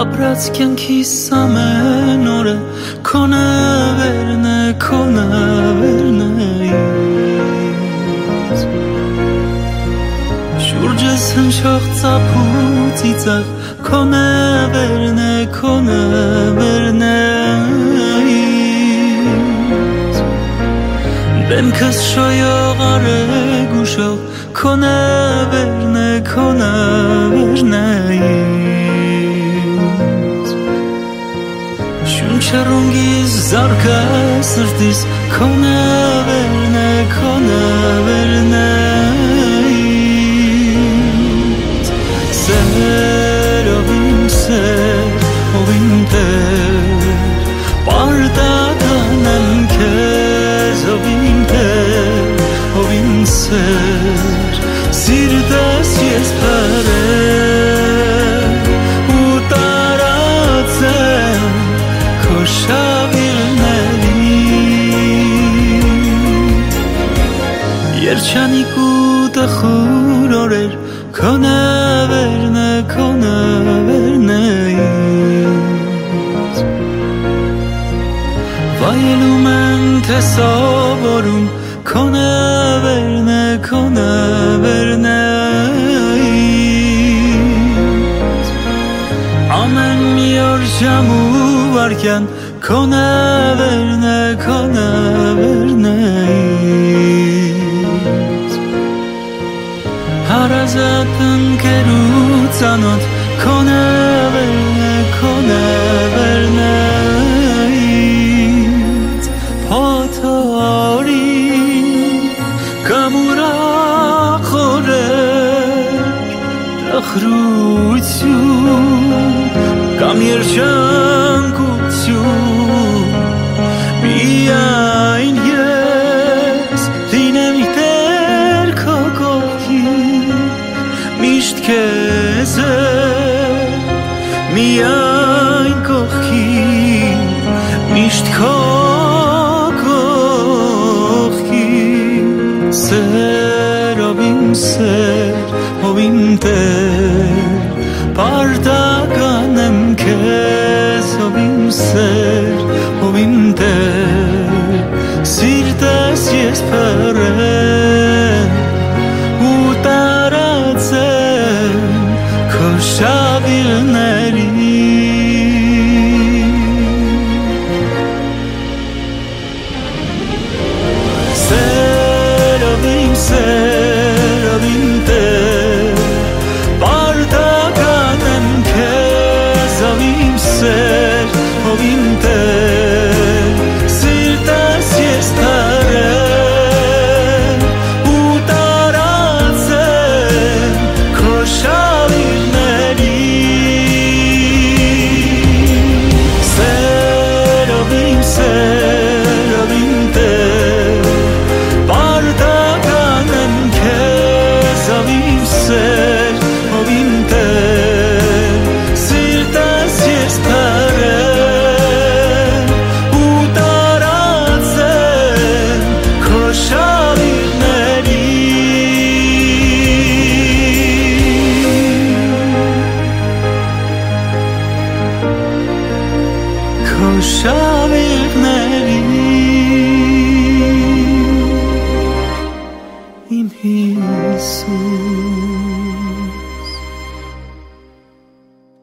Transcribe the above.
ապրած կյանքիս ամեն օրը քո նվերն է, քո նվերն է ինձ շուրջս հնչող ծափ ու ծիծաղ քո նվերն է, քո նվերն է ինձ դեմքս շոյող արեգ ու շող քո նվերն է, քո նվերն է ինձ շունչերունգիս զարկա սրտիս քո նվերն է, քո նվերն է ինձ սերով իմ սեր, ով իմ տեր պարտական եմ քեզ, ով իմ տեր, ով իմ սեր սիրտս ես պարել ու տարածել քո շավիղներին երջանիկ ու տխուր օրեր քո նվերն է, քո նվերն է ինձ վայելում եմ թե սովորում քո նվերն է, քո նվերն է ինձ ամեն մի օր ժամ ու վայրկյան քո նվերն է, քո նվերն է ինձ հարազատ ընկեր ու ծանոթ քո նվերն է, քո նվերն է ինձ փոթորի կամ ուրախ օրեր տխրություն կամ երջանկություն միայն ես լինեմ տեր քո կողքին միշտ քեզ միայն կողքին միշտ քո սերով իմ սեր, ով իմ տեր պարտական եմ քեզ, ով իմ սեր, ով իմ տեր սիրտս ես պարել ու տարածել քո շավիղներին սերով իմ տեր պարտական եմ քեզ, ով իմ սեր, ով իմ տեր սիրտս ես պարել ու տարածել քո շավիղներին սերով իմ սեր, ով իմ տեր պարտական եմ քեզ, ով իմ սեր, ով իմ տեր սիրտս ես պարել ու տարածել քո շավիղներին քո